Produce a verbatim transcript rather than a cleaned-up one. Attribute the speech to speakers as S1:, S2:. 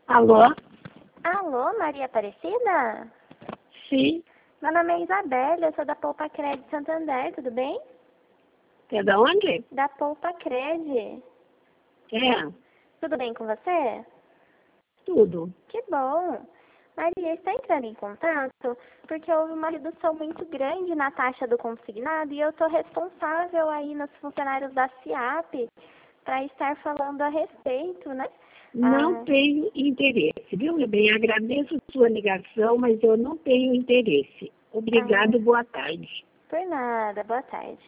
S1: Alô?
S2: Alô, Maria Aparecida?
S1: Sim.
S2: Meu nome é Isabela, eu sou da Poupa Cred Santander, tudo bem?
S1: É da onde?
S2: Da Poupa Cred.
S1: É,
S2: Tudo bem com você?
S1: tudo.
S2: Que bom. Maria, está entrando em contato porque houve uma redução muito grande na taxa do consignado e eu estou responsável aí nos funcionários da CIAP para estar falando a respeito, né?
S1: Não
S2: Ah,
S1: tenho interesse, viu, meu bem? Agradeço a sua ligação, mas eu não tenho interesse.
S2: ah,
S1: Obrigado, boa tarde.
S2: por nada, boa tarde.